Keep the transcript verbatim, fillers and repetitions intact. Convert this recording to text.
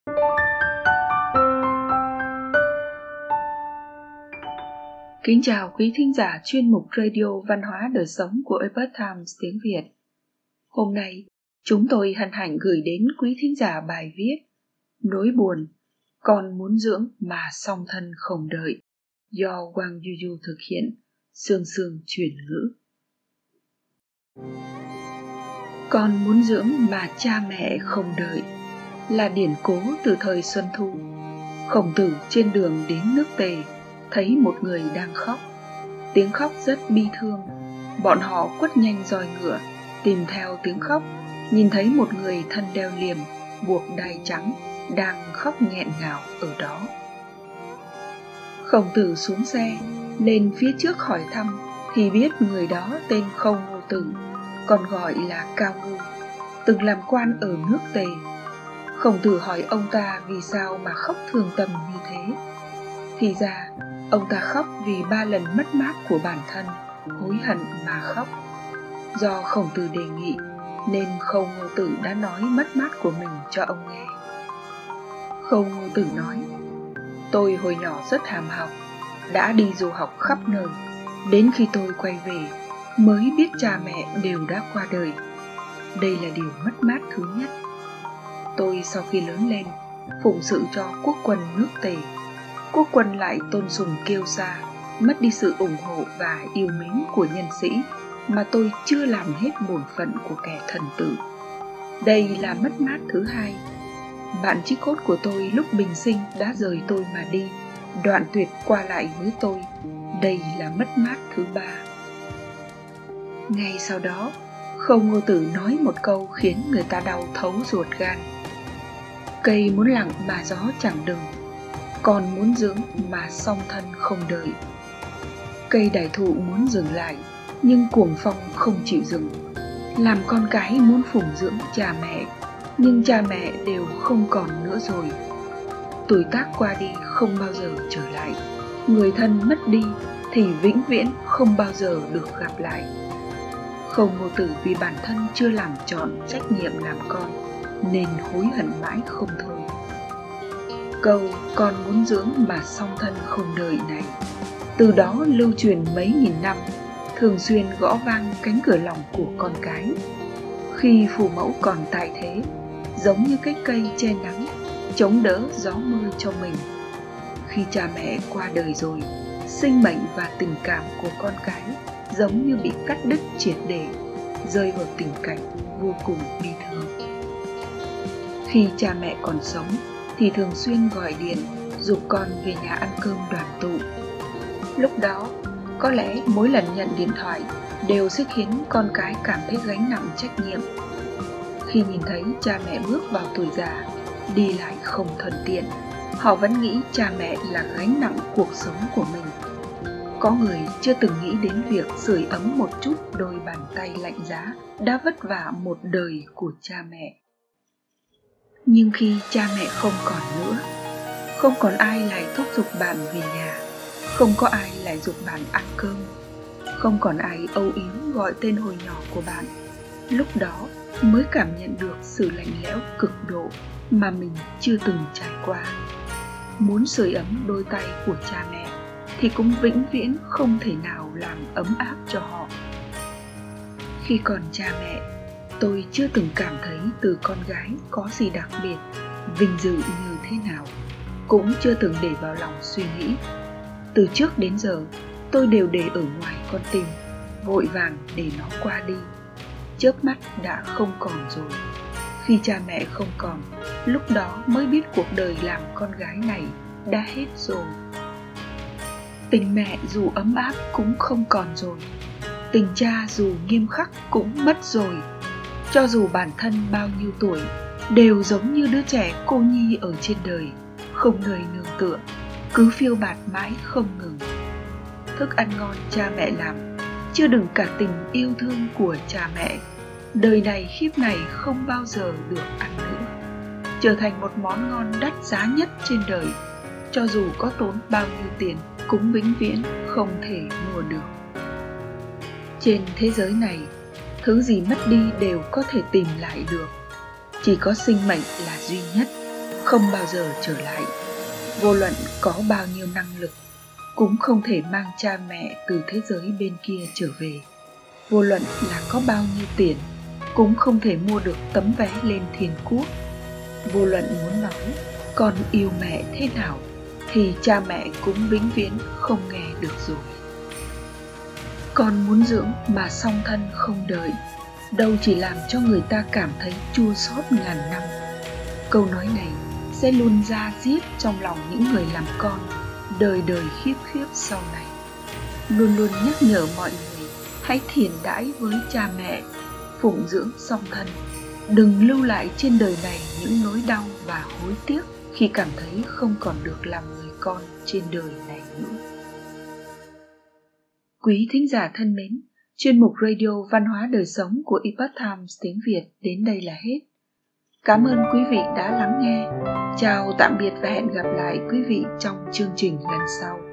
Kính chào quý thính giả chuyên mục Radio Văn hóa Đời Sống của Epoch Times tiếng Việt. Hôm nay, chúng tôi hân hạnh gửi đến quý thính giả bài viết Nỗi buồn, con muốn dưỡng mà song thân không đợi, do Wang Yuyu thực hiện, Sương Sương chuyển ngữ. Con muốn dưỡng mà cha mẹ không đợi là điển cố từ thời Xuân Thu. Khổng Tử trên đường đến nước Tề thấy một người đang khóc. Tiếng khóc rất bi thương. Bọn họ quất nhanh roi ngựa, tìm theo tiếng khóc, nhìn thấy một người thân đeo liềm, buộc đai trắng, đang khóc nghẹn ngào ở đó. Khổng Tử xuống xe, lên phía trước hỏi thăm, thì biết người đó tên Khâu Ngô Tử, còn gọi là Cao Ngư, từng làm quan ở nước Tề. Khổng Tử hỏi ông ta vì sao mà khóc thương tâm như thế. Thì ra, ông ta khóc vì ba lần mất mát của bản thân, hối hận mà khóc. Do Khổng Tử đề nghị, nên Khâu Ngô Tử đã nói mất mát của mình cho ông nghe. Khâu Ngô Tử nói, tôi hồi nhỏ rất ham học, đã đi du học khắp nơi. Đến khi tôi quay về, mới biết cha mẹ đều đã qua đời. Đây là điều mất mát thứ nhất. Tôi sau khi lớn lên, phụng sự cho quốc quân nước Tề. Quốc quân lại tôn sùng kiêu sa, mất đi sự ủng hộ và yêu mến của nhân sĩ, mà tôi chưa làm hết bổn phận của kẻ thần tử. Đây là mất mát thứ hai. Bạn chí cốt của tôi lúc bình sinh đã rời tôi mà đi, đoạn tuyệt qua lại với tôi. Đây là mất mát thứ ba. Ngay sau đó, Khâu Ngô Tử nói một câu khiến người ta đau thấu ruột gan. Cây muốn lặng mà gió chẳng đừng, con muốn dưỡng mà song thân không đợi. Cây đại thụ muốn dừng lại, nhưng cuồng phong không chịu dừng. Làm con cái muốn phụng dưỡng cha mẹ, nhưng cha mẹ đều không còn nữa rồi. Tuổi tác qua đi không bao giờ trở lại. Người thân mất đi thì vĩnh viễn không bao giờ được gặp lại. Khâu Ngô Tử vì bản thân chưa làm trọn trách nhiệm làm con, nên hối hận mãi không thôi. Câu con muốn dưỡng mà song thân không đợi này, từ đó lưu truyền mấy nghìn năm, thường xuyên gõ vang cánh cửa lòng của con cái. Khi phụ mẫu còn tại thế, giống như cái cây che nắng, chống đỡ gió mưa cho mình. Khi cha mẹ qua đời rồi, sinh mệnh và tình cảm của con cái giống như bị cắt đứt triệt để, rơi vào tình cảnh vô cùng bi thương. Khi cha mẹ còn sống thì thường xuyên gọi điện giục con về nhà ăn cơm đoàn tụ. Lúc đó, có lẽ mỗi lần nhận điện thoại đều sẽ khiến con cái cảm thấy gánh nặng trách nhiệm. Khi nhìn thấy cha mẹ bước vào tuổi già, đi lại không thuận tiện, họ vẫn nghĩ cha mẹ là gánh nặng cuộc sống của mình. Có người chưa từng nghĩ đến việc sưởi ấm một chút đôi bàn tay lạnh giá đã vất vả một đời của cha mẹ. Nhưng khi cha mẹ không còn nữa, không còn ai lại thúc giục bạn về nhà, không có ai lại giục bạn ăn cơm, không còn ai âu yếm gọi tên hồi nhỏ của bạn, lúc đó mới cảm nhận được sự lạnh lẽo cực độ mà mình chưa từng trải qua. Muốn sưởi ấm đôi tay của cha mẹ thì cũng vĩnh viễn không thể nào làm ấm áp cho họ. Khi còn cha mẹ, tôi chưa từng cảm thấy từ con gái có gì đặc biệt, vinh dự như thế nào, cũng chưa từng để vào lòng suy nghĩ. Từ trước đến giờ, tôi đều để ở ngoài con tim, vội vàng để nó qua đi. Chớp mắt đã không còn rồi. Khi cha mẹ không còn, lúc đó mới biết cuộc đời làm con gái này đã hết rồi. Tình mẹ dù ấm áp cũng không còn rồi. Tình cha dù nghiêm khắc cũng mất rồi. Cho dù bản thân bao nhiêu tuổi, đều giống như đứa trẻ cô nhi ở trên đời, không nơi nương tựa, cứ phiêu bạt mãi không ngừng. Thức ăn ngon cha mẹ làm, chưa đừng cả tình yêu thương của cha mẹ, đời này khiếp này không bao giờ được ăn nữa. Trở thành một món ngon đắt giá nhất trên đời, cho dù có tốn bao nhiêu tiền cũng vĩnh viễn không thể mua được. Trên thế giới này, thứ gì mất đi đều có thể tìm lại được. Chỉ có sinh mệnh là duy nhất, không bao giờ trở lại. Vô luận có bao nhiêu năng lực, cũng không thể mang cha mẹ từ thế giới bên kia trở về. Vô luận là có bao nhiêu tiền, cũng không thể mua được tấm vé lên thiên quốc. Vô luận muốn nói con yêu mẹ thế nào, thì cha mẹ cũng vĩnh viễn không nghe được rồi. Con muốn dưỡng mà song thân không đợi, đâu chỉ làm cho người ta cảm thấy chua xót ngàn năm. Câu nói này sẽ luôn ra diết trong lòng những người làm con, đời đời khiếp khiếp sau này. Luôn luôn nhắc nhở mọi người hãy thiện đãi với cha mẹ, phụng dưỡng song thân. Đừng lưu lại trên đời này những nỗi đau và hối tiếc khi cảm thấy không còn được làm người con trên đời này nữa. Quý thính giả thân mến, chuyên mục Radio Văn hóa Đời Sống của Epoch Times tiếng Việt đến đây là hết. Cảm ơn quý vị đã lắng nghe. Chào tạm biệt và hẹn gặp lại quý vị trong chương trình lần sau.